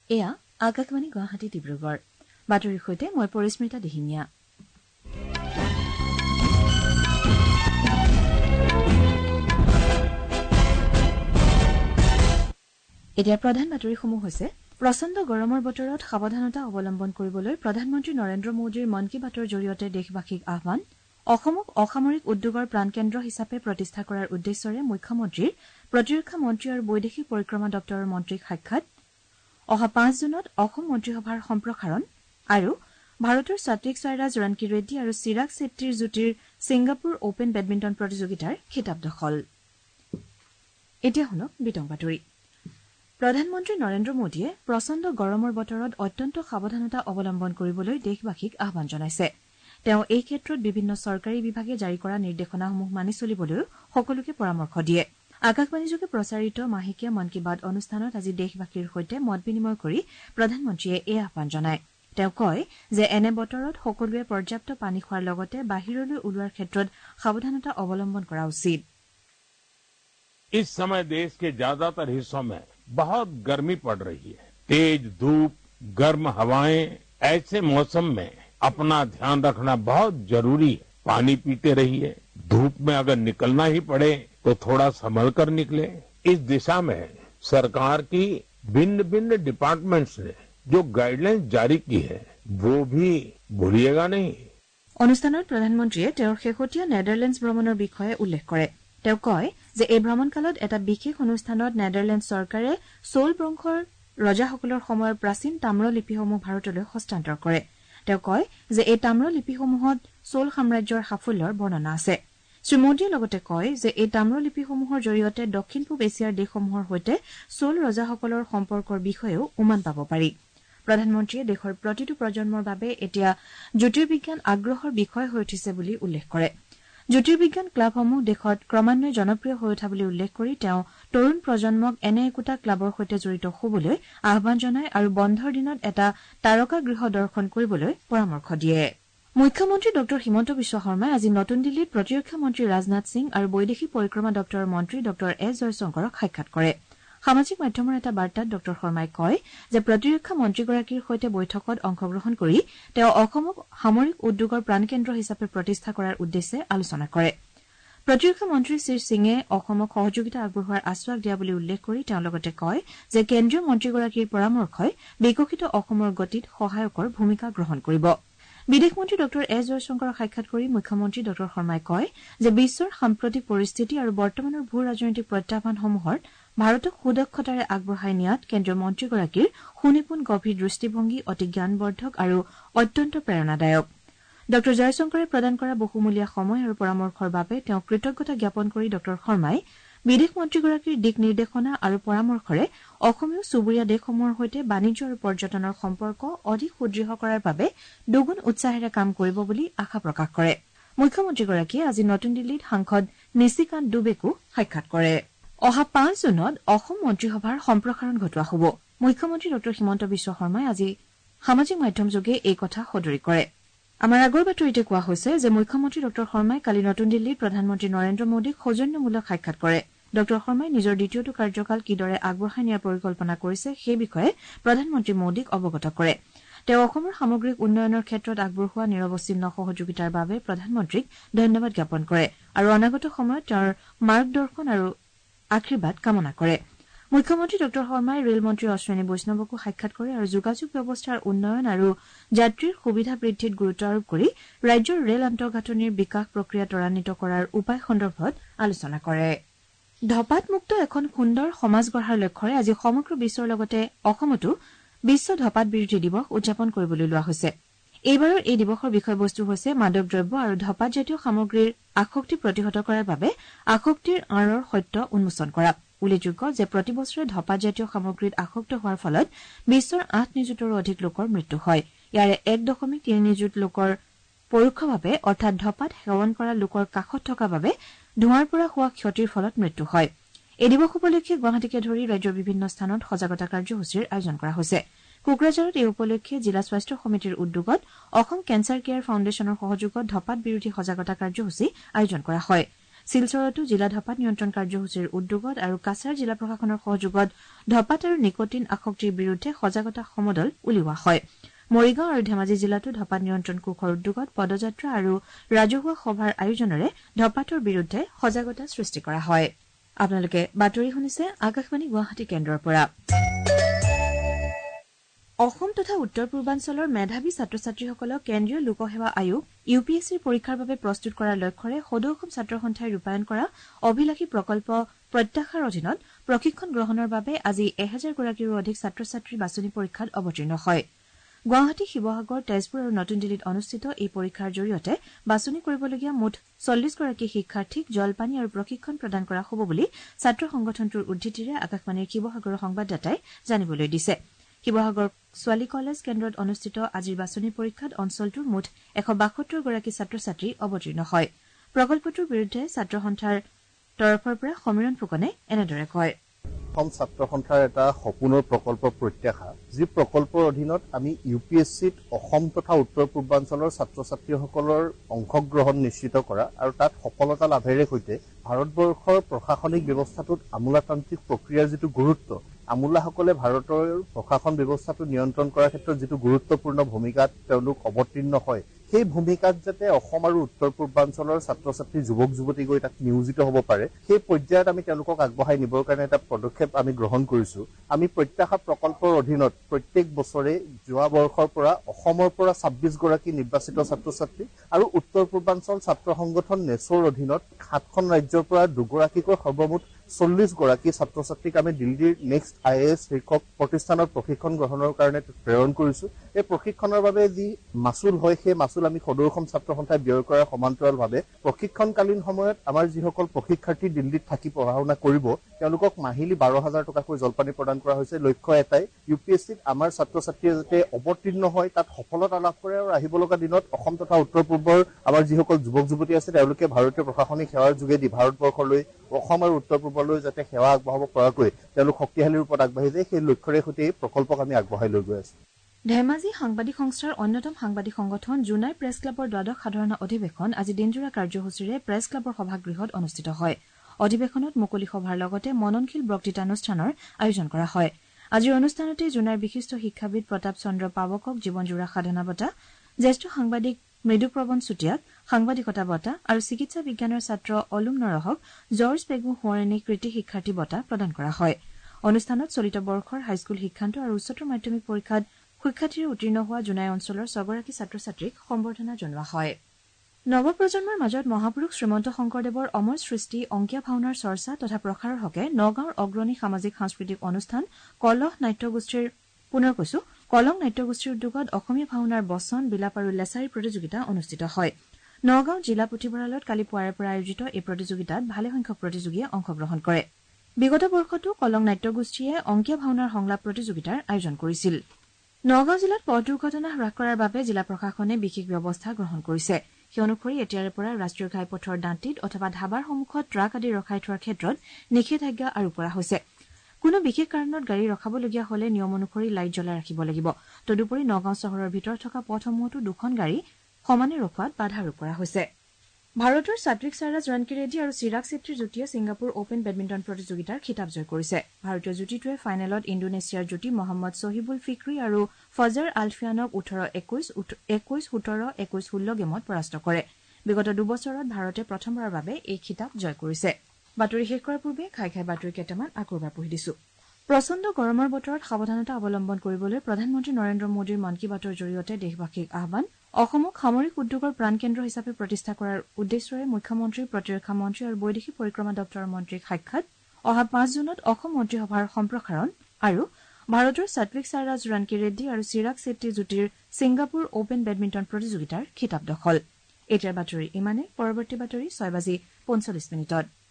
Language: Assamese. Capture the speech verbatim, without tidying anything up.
এয়া আকাশবাণী গুৱাহাটী ডিব্ৰুগড় বাতৰিৰ সৈতে মই পৰিস্মিতা দিহিঙীয়া। এতিয়া প্ৰধান বাতৰিসমূহ হৈছে প্ৰচণ্ড গৰমৰ বতৰত সাৱধানতা অৱলম্বন কৰিবলৈ প্ৰধানমন্ত্ৰী নৰেন্দ্ৰ মোদীৰ মন কী বাতৰ জৰিয়তে দেশবাসীক আহান অসমক অসামৰিক উদ্যোগৰ প্ৰাণকেন্দ্ৰ হিচাপে প্ৰতিষ্ঠা কৰাৰ উদ্দেশ্যৰে মুখ্যমন্ত্ৰীৰ প্ৰতিৰক্ষা মন্ত্ৰী আৰু বৈদেশিক পৰিক্ৰমা দপ্তৰৰ মন্ত্ৰীক সাক্ষাৎ অহা পাঁচ জুনত অসম মন্ত্ৰীসভাৰ সম্প্ৰসাৰণ আৰু ভাৰতৰ সাত্বিক সাইৰাজ ৰণকী ৰেড্ডী আৰু চিৰাগ ছেট্টীৰ যুটিৰ ছিংগাপুৰ অপেন বেডমিণ্টন প্ৰতিযোগিতাৰ খিতাপ দখল। এতিয়া শুনক বিতং বাতৰি। প্ৰধানমন্ত্ৰী নৰেন্দ্ৰ মোদীয়ে প্ৰচণ্ড গৰমৰ বতৰত অত্যন্ত সাৱধানতা অৱলম্বন কৰিবলৈ দেশবাসীক আহান জনাইছে। তেওঁ এই ক্ষেত্ৰত বিভিন্ন চৰকাৰী বিভাগে জাৰি কৰা নিৰ্দেশনাসমূহ মানি চলিবলৈও সকলোকে পৰামৰ্শ দিয়ে। আকাশবাণীযোগে প্ৰচাৰিত মাহেকীয়া মন কী বাত অনুষ্ঠানত আজি দেশবাসীৰ সৈতে মত বিনিময় কৰি প্ৰধানমন্ত্ৰীয়ে এই আহান জনায়। তেওঁ কয় যে এনে বতৰত সকলোৱে পৰ্যাপ্ত পানী খোৱাৰ লগতে বাহিৰলৈ ওলোৱাৰ ক্ষেত্ৰত সাৱধানতা অৱলম্বন কৰা উচিত। इस समय देश के ज्यादातर हिस्सों में बहुत गर्मी पड़ रही है। तेज धूप, गर्म हवाएं, ऐसे मौसम में अपना ध्यान रखना बहुत जरूरी है। पानी पीते रहिए। धूप में अगर निकलना ही पड़े तो थोड़ा संभल कर निकले। इस दिशा में सरकार की भिन्न भिन्न डिपार्टमेंट्स ने जो गाइडलाइंस जारी की है वो भी भूलिएगा नहीं। অনুষ্ঠানত প্ৰধানমন্ত্ৰীয়ে তেওঁৰ শেহতীয়া নেডাৰলেণ্ডছ ভ্ৰমণৰ বিষয়ে উল্লেখ কৰে। তেওঁ কয় যে এই ভ্ৰমণকালত এটা বিশেষ অনুষ্ঠানত নেডাৰলেণ্ড চৰকাৰে চোল বংশৰ ৰজাসকলৰ সময়ৰ প্ৰাচীন তাম্ৰলিপিসমূহ ভাৰতলৈ হস্তান্তৰ কৰে। তেওঁ কয় যে এই তাম্ৰলিপিসমূহত চোল সাম্ৰাজ্যৰ সাফল্যৰ বৰ্ণনা আছে। শ্ৰীমোদীয়ে লগতে কয় যে এই তাম্ৰলিপিসমূহৰ জৰিয়তে দক্ষিণ পূব এছিয়াৰ দেশসমূহৰ সৈতে চোল ৰজাসকলৰ সম্পৰ্কৰ বিষয়েও উমান পাব পাৰি। প্ৰধানমন্ত্ৰীয়ে দেশৰ প্ৰতিটো প্ৰজন্মৰ বাবে এতিয়া জ্যোতিৰ্বিজ্ঞান আগ্ৰহৰ বিষয় হৈ উঠিছে বুলি উল্লেখ কৰে। জ্যোতিৰ্বিজ্ঞান ক্লাবসমূহ দেশত ক্ৰমান্বয়ে জনপ্ৰিয় হৈ উঠা বুলি উল্লেখ কৰি তেওঁ তৰুণ প্ৰজন্মক এনে একোটা ক্লাবৰ সৈতে জড়িত হবলৈ আহান জনায় আৰু বন্ধৰ দিনত এটা তাৰকা গৃহ দৰ্শন কৰিবলৈ পৰামৰ্শ দিয়ে। মুখ্যমন্ত্ৰী ডঃ হিমন্ত বিশ্ব শৰ্মাই আজি নতুন দিল্লীত প্ৰতিৰক্ষা মন্ত্ৰী ৰাজনাথ সিং আৰু বৈদেশিক পৰিক্ৰমা দপ্তৰৰ মন্ত্ৰী ডঃ এছ জয়শংকৰক সাক্ষাৎ কৰে। সামাজিক মাধ্যমৰ এটা বাৰ্তাত ডঃ শৰ্মাই কয় যে প্ৰতিৰক্ষা মন্ত্ৰীগৰাকীৰ সৈতে বৈঠকত অংশগ্ৰহণ কৰি তেওঁ অসমক সামৰিক উদ্যোগৰ প্ৰাণকেন্দ্ৰ হিচাপে প্ৰতিষ্ঠা কৰাৰ উদ্দেশ্যে আলোচনা কৰে। প্ৰতিৰক্ষা মন্ত্ৰী শ্ৰী সিঙে অসমক সহযোগিতা আগবঢ়োৱাৰ আশ্বাস দিয়া বুলি উল্লেখ কৰি তেওঁ লগতে কয় যে কেন্দ্ৰীয় মন্ত্ৰীগৰাকীৰ পৰামৰ্শই বিকশিত অসমৰ গতিত সহায়কৰ ভূমিকা গ্ৰহণ কৰিব। বিদেশ মন্ত্ৰী ডঃ এছ জয়শংকৰক সাক্ষাৎ কৰি মুখ্যমন্ত্ৰী ডঃ শৰ্মাই কয় যে বিশ্বৰ সাম্প্ৰতিক পৰিস্থিতি আৰু বৰ্তমানৰ ভূ ৰাজনৈতিক প্ৰত্যাহ্বানসমূহৰ ভাৰতক সুদক্ষতাৰে আগবঢ়াই নিয়াত কেন্দ্ৰীয় মন্ত্ৰীগৰাকীৰ সুনিপুণ গভীৰ দৃষ্টিভংগী অতি জ্ঞানবৰ্ধক আৰু অত্যন্ত প্ৰেৰণাদায়ক। ডঃ জয়শংকৰে প্ৰদান কৰা বহুমূলীয়া সময় আৰু পৰামৰ্শৰ বাবে তেওঁ কৃতজ্ঞতা জ্ঞাপন কৰি ডঃ শৰ্মাই বিদেশ মন্ত্ৰীগৰাকীৰ দিক নিৰ্দেশনা আৰু পৰামৰ্শৰে অসমীয় চুবুৰীয়া দেশসমূহৰ সৈতে বাণিজ্য আৰু পৰ্যটনৰ সম্পৰ্ক অধিক সুদৃঢ় কৰাৰ বাবে দুগুণ উৎসাহেৰে কাম কৰিব বুলি আশা প্ৰকাশ কৰে। মুখ্যমন্ত্ৰীগৰাকীয়ে আজি নতুন দিল্লীত সাংসদ নিশিকান্ত দুবেকো সাক্ষাৎ কৰে। অহা পাঁচ জুনত অসম মন্ত্ৰীসভাৰ সম্প্ৰসাৰণ ঘটোৱা হ'ব। মুখ্যমন্ত্ৰী ডঃ হিমন্ত বিশ্ব শৰ্মাই আজি সামাজিক মাধ্যমযোগে এই কথা সদৰি কৰে। আমাৰ আগৰ বাতৰিতে কোৱা হৈছে যে মুখ্যমন্ত্ৰী ডঃ শৰ্মাই কালি নতুন দিল্লীত প্ৰধানমন্ত্ৰী নৰেন্দ্ৰ মোদীক সৌজন্যমূলক সাক্ষাৎ কৰে। ডঃ শৰ্মাই নিজৰ দ্বিতীয়টো কাৰ্যকাল কিদৰে আগবঢ়াই নিয়াৰ পৰিকল্পনা কৰিছে সেই বিষয়ে প্ৰধানমন্ত্ৰী মোদীক অৱগত কৰে। তেওঁ অসমৰ সামগ্ৰিক উন্নয়নৰ ক্ষেত্ৰত আগবঢ়োৱা নিৰৱচ্ছিন্ন সহযোগিতাৰ বাবে প্ৰধানমন্ত্ৰীক ধন্যবাদ জ্ঞাপন কৰে আৰু অনাগত সময়ত তেওঁৰ মাৰ্গদৰ্শন আৰু আশীৰ্বাদ কামনা কৰে। মুখ্যমন্ত্ৰী ডঃ শৰ্মাই ৰেল মন্ত্ৰী অশ্বিনী বৈষ্ণৱকো সাক্ষাৎ কৰে আৰু যোগাযোগ ব্যৱস্থাৰ উন্নয়ন আৰু যাত্ৰীৰ সুবিধা বৃদ্ধিত গুৰুত্ব আৰোপ কৰি ৰাজ্যৰ ৰেল আন্তঃগাঁথনিৰ বিকাশ প্ৰক্ৰিয়া ত্বৰান্বিত কৰাৰ উপায় সন্দৰ্ভত আলোচনা কৰে। ধঁপাতমুক্ত এখন সুন্দৰ সমাজ গঢ়াৰ লক্ষ্যৰে আজি সমগ্ৰ বিশ্বৰ লগতে অসমতো বিশ্ব ধঁপাত বিৰোধী দিৱস উদযাপন কৰিবলৈ লোৱা হৈছে। এইবাৰৰ এই দিৱসৰ বিষয়বস্তু হৈছে মাদক দ্ৰব্য আৰু ধঁপাতজাতীয় সামগ্ৰীৰ আসক্তি প্ৰতিহত কৰাৰ বাবে আসক্তিৰ আঁৰৰ সত্য উন্মোচন কৰা। উল্লেখযোগ্য যে প্ৰতিবছৰে ধঁপাতজাতীয় সামগ্ৰীত আসক্ত হোৱাৰ ফলত বিশ্বৰ আঠ নিযুতৰো অধিক লোকৰ মৃত্যু হয়। ইয়াৰে এক দশমিক তিনি নিযুত লোকৰ পৰোক্ষভাৱে অৰ্থাৎ ধঁপাত সেৱন কৰা লোকৰ কাষত থকা বাবে ধোঁৱাৰ পৰা হোৱা ক্ষতিৰ ফলত মৃত্যু হয়। এই দিৱস উপলক্ষে গুৱাহাটীকে ধৰি ৰাজ্যৰ বিভিন্ন স্থানত সজাগতা কাৰ্যসূচীৰ আয়োজন কৰা হৈছে। কোকৰাঝাৰত এই উপলক্ষে জিলা স্বাস্থ্য সমিতিৰ উদ্যোগত অসম কেঞ্চাৰ কেয়াৰ ফাউণ্ডেশ্যনৰ সহযোগত ধঁপাত বিৰোধী সজাগতা কাৰ্যসূচী আয়োজন কৰা হয়। শিলচৰতো জিলা ধঁপাত নিয়ন্ত্ৰণ কাৰ্যসূচীৰ উদ্যোগত আৰু কাছাৰ জিলা প্ৰশাসনৰ সহযোগত ধঁপাত আৰু নিকটিন আসক্তিৰ বিৰুদ্ধে সজাগতা সমদল উলিওৱা হয় মৰিগাঁও আৰু ধেমাজি জিলাতো ধঁপাত নিয়ন্ত্ৰণ কোষৰ উদ্যোগত পদযাত্ৰা আৰু ৰাজহুৱা সভাৰ আয়োজনেৰে ধঁপাতৰ বিৰুদ্ধে সজাগতা সৃষ্টি কৰা হয় আপোনালোকে বাতৰি শুনিছে আকাশবাণী গুৱাহাটী কেন্দ্ৰৰ পৰা অসম তথা উত্তৰ পূৰ্বাঞ্চলৰ মেধাৱী ছাত্ৰ ছাত্ৰীসকলক কেন্দ্ৰীয় লোকসেৱা আয়োগ ইউ পি এছ চিৰ পৰীক্ষাৰ বাবে প্ৰস্তুত কৰাৰ লক্ষ্যৰে সদৌ অসম ছাত্ৰ সন্থাই ৰূপায়ণ কৰা অভিলাষী প্ৰকল্প প্ৰত্যাশাৰ অধীনত প্ৰশিক্ষণ গ্ৰহণৰ বাবে আজি এহেজাৰ গৰাকীৰো অধিক ছাত্ৰ ছাত্ৰী বাছনি পৰীক্ষাত অৱতীৰ্ণ হয় গুৱাহাটী শিৱসাগৰ তেজপুৰ আৰু নতুন দিল্লীত অনুষ্ঠিত এই পৰীক্ষাৰ জৰিয়তে বাছনি কৰিবলগীয়া মুঠ চল্লিছ গৰাকী শিক্ষাৰ্থীক জলপানী আৰু প্ৰশিক্ষণ প্ৰদান কৰা হ'ব বুলি ছাত্ৰ সংগঠনটোৰ উদ্ধৃতিৰে আকাশবাণীৰ শিৱসাগৰৰ সংবাদদাতাই জানিবলৈ দিছে শিৱসাগৰ ছোৱালী কলেজ কেন্দ্ৰত অনুষ্ঠিত আজিৰ বাছনি পৰীক্ষাত অঞ্চলটোৰ মুঠ এশ বাসত্তৰ গৰাকী ছাত্ৰ ছাত্ৰী অৱতীৰ্ণ হয় প্ৰকল্পটোৰ বিৰুদ্ধে ছাত্ৰ সন্থাৰ তৰফৰ পৰা সমীৰণ ফুকনে এনেদৰে কয় অসম ছাত্ৰ সন্থাৰ এটা সপোনৰ প্ৰকল্প প্ৰত্যাশা যি প্ৰকল্পৰ অধীনত আমি ইউ পি এছ চিত অসম তথা উত্তৰ পূৰ্বাঞ্চলৰ ছাত্ৰ ছাত্ৰীসকলৰ অংশগ্ৰহণ নিশ্চিত কৰা আৰু তাত সফলতা লাভেৰে সৈতে ভাৰতবৰ্ষৰ প্ৰশাসনিক ব্যৱস্থাটোত আমোলাতান্ত্ৰিক প্ৰক্ৰিয়াৰ যিটো গুৰুত্ব আমোলাসকলে ভাৰতৰ প্ৰশাসন ব্যৱস্থাটো নিয়ন্ত্ৰণ কৰাৰ ক্ষেত্ৰত যিটো গুৰুত্বপূৰ্ণ ভূমিকাত তেওঁলোক অৱতীৰ্ণ হয় সেই ভূমিকাত যাতে অসম আৰু উত্তৰ পূৰ্বাঞ্চলৰ ছাত্ৰ ছাত্ৰী যুৱক যুৱতী গৈ তাত নিয়োজিত হ'ব পাৰে সেই পৰ্যায়ত আমি তেওঁলোকক আগবঢ়াই নিবৰ কাৰণে এটা পদক্ষেপ আমি গ্ৰহণ কৰিছো আমি প্ৰত্যাশা প্ৰকল্পৰ অধীনত প্ৰত্যেক বছৰে যোৱা বৰ্ষৰ পৰা অসমৰ পৰা ছাব্বিছ গৰাকী নিৰ্বাচিত ছাত্ৰ ছাত্ৰী আৰু উত্তৰ পূৰ্বাঞ্চল ছাত্ৰ সংগঠন নেচৰ অধীনত সাতখন ৰাজ্যৰ পৰা দুগৰাকীকৈ সৰ্বমুঠ চল্লিছ গৰাকী ছাত্ৰ ছাত্ৰীক আমি দিল্লীৰ নেক্সট আই এ এছ শিক্ষক প্ৰতিষ্ঠানত প্ৰশিক্ষণ গ্ৰহণৰ কাৰণে প্ৰেৰণ কৰিছো এই প্ৰশিক্ষণৰ বাবে যি মাচুল হয় সেই মাচুল আমি সদৌ অসম ছাত্ৰ সন্থাই ব্যয় কৰাৰ সমান্তৰালভাৱে প্ৰশিক্ষণকালীন সময়ত আমাৰ যিসকল প্ৰশিক্ষাৰ্থী দিল্লীত থাকি পঢ়া শুনা কৰিব তেওঁলোকক মাহিলী বাৰ হাজাৰ টকাকৈ জলপানী প্ৰদান কৰা হৈছে লক্ষ্য এটাই ইউ পি এছ চিত আমাৰ ছাত্ৰ ছাত্ৰীয়ে যাতে অৱতীৰ্ণ হয় তাত সফলতা লাভ কৰে আৰু আহিব লগা দিনত অসম তথা উত্তৰ পূৰ্বৰ আমাৰ যিসকল যুৱক যুৱতী আছে তেওঁলোকে ভাৰতীয় প্ৰশাসনিক সেৱাৰ যোগেদি ভাৰতবৰ্ষলৈ অসম আৰু উত্তৰ পূৰ্বলৈ যাতে সেৱা আগবঢ়াব পৰাকৈ তেওঁলোক শক্তিশালী ৰূপত আগবাঢ়ি যায় সেই লক্ষ্যৰে সৈতে এই প্ৰকল্পক আমি আগবঢ়াই লৈ গৈ আছো ধেমাজি সাংবাদিক সংস্থাৰ অন্যতম সাংবাদিক সংগঠন জুনাই প্ৰেছ ক্লাবৰ দ্বাদশ সাধাৰণ অধিৱেশন আজি দিনজোৰা কাৰ্যসূচীৰে প্ৰেছ ক্লাবৰ সভাগৃহত অনুষ্ঠিত হয় অধিৱেশনত মুকলি সভাৰ লগতে মননশীল বক্তৃতানুষ্ঠানৰ আয়োজন কৰা হয় আজিৰ অনুষ্ঠানতে জুনাইৰ বিশিষ্ট শিক্ষাবিদ প্ৰতাপ চন্দ্ৰ পাৱকক জীৱনজোৰা সাধনা বঁটা জ্যেষ্ঠ সাংবাদিক মৃদুপ্ৰৱন চুতীয়াক সাংবাদিকতা বঁটা আৰু চিকিৎসা বিজ্ঞানৰ ছাত্ৰ অলুম নৰহক জৰ্জ পেগু সোঁৱৰণী কৃতি শিক্ষাৰ্থী বঁটা প্ৰদান কৰা হয় অনুষ্ঠানত চলিত বৰ্ষৰ হাইস্কুল শিক্ষান্ত আৰু উচ্চতৰ মাধ্যমিক পৰীক্ষাত সুখ্যাতিৰে উত্তীৰ্ণ হোৱা জুনাই অঞ্চলৰ ছগৰাকী ছাত্ৰ ছাত্ৰীক সম্বৰ্ধনা জনোৱা হয় নৱপ্ৰজন্মৰ মাজত মহাপুৰুষ শ্ৰীমন্ত শংকৰদেৱৰ অমৰ সৃষ্টি অংকীয়া ভাওনাৰ চৰ্চা তথা প্ৰসাৰৰ হকে নগাঁৱৰ অগ্ৰণী সামাজিক সাংস্কৃতিক অনুষ্ঠান কলহ নাট্যগোষ্ঠীৰ পুনৰ কৈছো কলং নাট্যগোষ্ঠীৰ উদ্যোগত অসমীয়া ভাওনাৰ বচন বিলাপ আৰু লেচাৰী প্ৰতিযোগিতা অনুষ্ঠিত হয় নগাঁও জিলা পুথিভঁৰালত কালি পুৱাৰে পৰা আয়োজিত এই প্ৰতিযোগিতাত ভালেসংখ্যক প্ৰতিযোগীয়ে অংশগ্ৰহণ কৰে বিগত বৰ্ষতো কলং নাট্যগোষ্ঠীয়ে অংকীয়া ভাওনাৰ সংলাপ প্ৰতিযোগিতাৰ আয়োজন কৰিছিল নগাঁও জিলাত পথ দুৰ্ঘটনা হ্ৰাস কৰাৰ বাবে জিলা প্ৰশাসনে বিশেষ ব্যৱস্থা গ্ৰহণ কৰিছে সেই অনুসৰি এতিয়াৰে পৰা ৰাষ্ট্ৰীয় ঘাইপথৰ দাঁতিত অথবা ধাবাৰ সন্মুখত ট্ৰাক আদি ৰখাই থোৱাৰ ক্ষেত্ৰত নিষেধাজ্ঞা আৰোপ কৰা হৈছে কোনো বিশেষ কাৰণত গাড়ী ৰখাবলগীয়া হলে নিয়ম অনুসৰি লাইট জ্বলাই ৰাখিব লাগিব তদুপৰি নগাঁও চহৰৰ ভিতৰত থকা পথসমূহতো দুখন গাড়ী সমানে ৰখোৱাত বাধা আৰোপ কৰা হৈছে ভাৰতৰ সাত্বিক সাইৰাজ ৰণকিৰেড্ডী আৰু চিৰাগ ছেট্টীৰ যুটীয়ে ছিংগাপুৰ অপেন বেডমিণ্টন প্ৰতিযোগিতাৰ খিতাপ জয় কৰিছে ভাৰতীয় যুটীটোৱে ফাইনেলত ইণ্ডোনেছিয়াৰ যুটী মহম্মদ ছহিবুল ফিক্ৰী আৰু ফজাৰ আলফিয়ানক ওঠৰ একৈশ একৈশ সোতৰ একৈশ ষোল্ল গেমত পৰাস্ত কৰে বিগত দুবছৰত ভাৰতে প্ৰথমবাৰৰ বাবে এই খিতাপ জয় কৰিছে বাতৰি শেষ কৰাৰ পূৰ্বে খাই খাই বাতৰি কেইটামান আকৌ এবাৰ পঢ়ি দিছো প্ৰচণ্ড গৰমৰ বতৰত সাৱধানতা অৱলম্বন কৰিবলৈ প্ৰধানমন্ত্ৰী নৰেন্দ্ৰ মোদীৰ মন কী বাতৰ জৰিয়তে দেশবাসীক আহ্বান অসমক সামৰিক উদ্যোগৰ প্ৰাণকেন্দ্ৰ হিচাপে প্ৰতিষ্ঠা কৰাৰ উদ্দেশ্যৰে মুখ্যমন্ত্ৰী প্ৰতিৰক্ষা মন্ত্ৰী আৰু বৈদেশিক পৰিক্ৰমা দপ্তৰৰ মন্ত্ৰীক সাক্ষাৎ অহা পাঁচ জুনত অসম মন্ত্ৰীসভাৰ সম্প্ৰসাৰণ আৰু ভাৰতৰ সাত্বিক সাইৰাজ ৰণকিৰেড্ডী আৰু চিৰাগ ছেট্টী যুটীৰ ছিংগাপুৰ অপেন বেডমিণ্টন প্ৰতিযোগিতাৰ খিতাপ দখল এতিয়াৰ বাতৰি ইমানে পৰৱৰ্তী বাতৰি ছয় বাজি পঞ্চল্লিছ মিনিটত